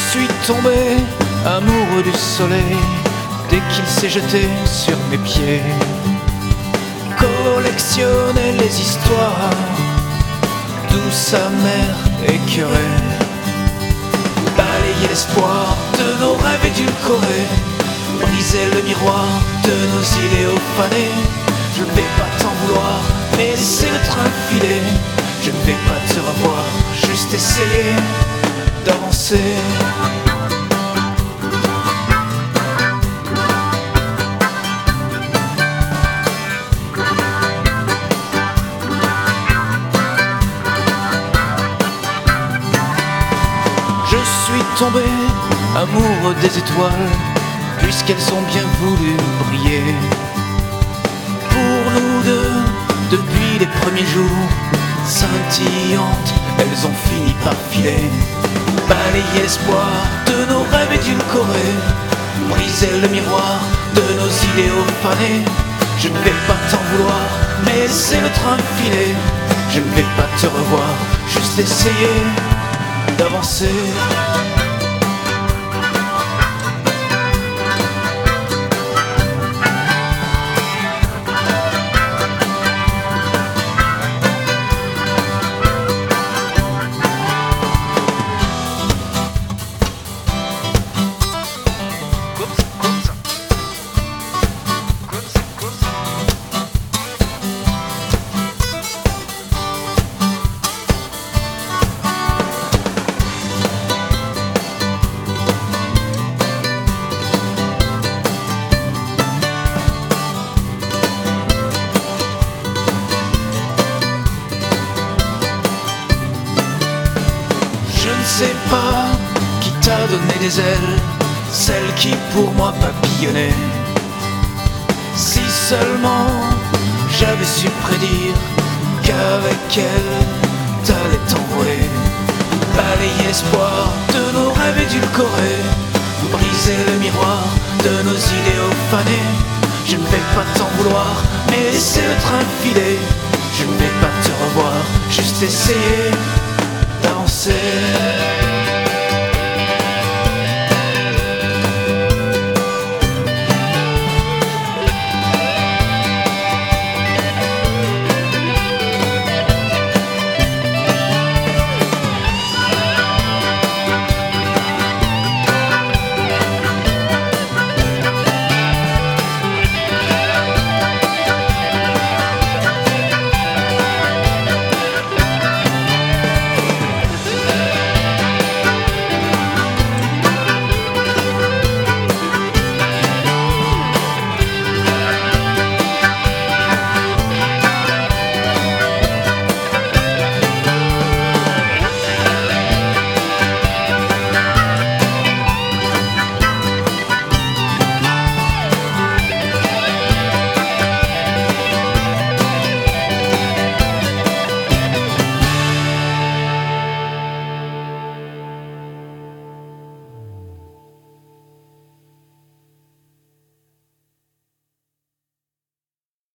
suis tombé amoureux du soleil dès qu'il s'est jeté sur mes pieds. Collectionner les histoires douces, amères, écœurées, balayer l'espoir de nos rêves édulcorés, briser le miroir de nos idéaux fanés. Je ne vais pas t'en vouloir, mais laisser le train filer. Je ne vais pas te revoir, juste essayer d'avancer. Je suis tombé amoureux des étoiles, puisqu'elles ont bien voulu briller. Pour nous deux, depuis les premiers jours, scintillantes, elles ont fini par filer. Balayer l'espoir de nos rêves édulcorés, briser le miroir de nos idéaux fanés. Je ne vais pas t'en vouloir, mais laisser le train filer. Je ne vais pas te revoir, juste essayer d'avancer. Je ne sais pas qui t'a donné des ailes, celle qui pour moi papillonnait. Si seulement j'avais su prédire qu'avec elle t'allais t'envoler. Balayer l'espoir de nos rêves édulcorés, briser le miroir de nos idéaux fanés. Je ne vais pas t'en vouloir, mais laisser le train filer. Je ne vais pas te revoir, juste essayer d'avancer.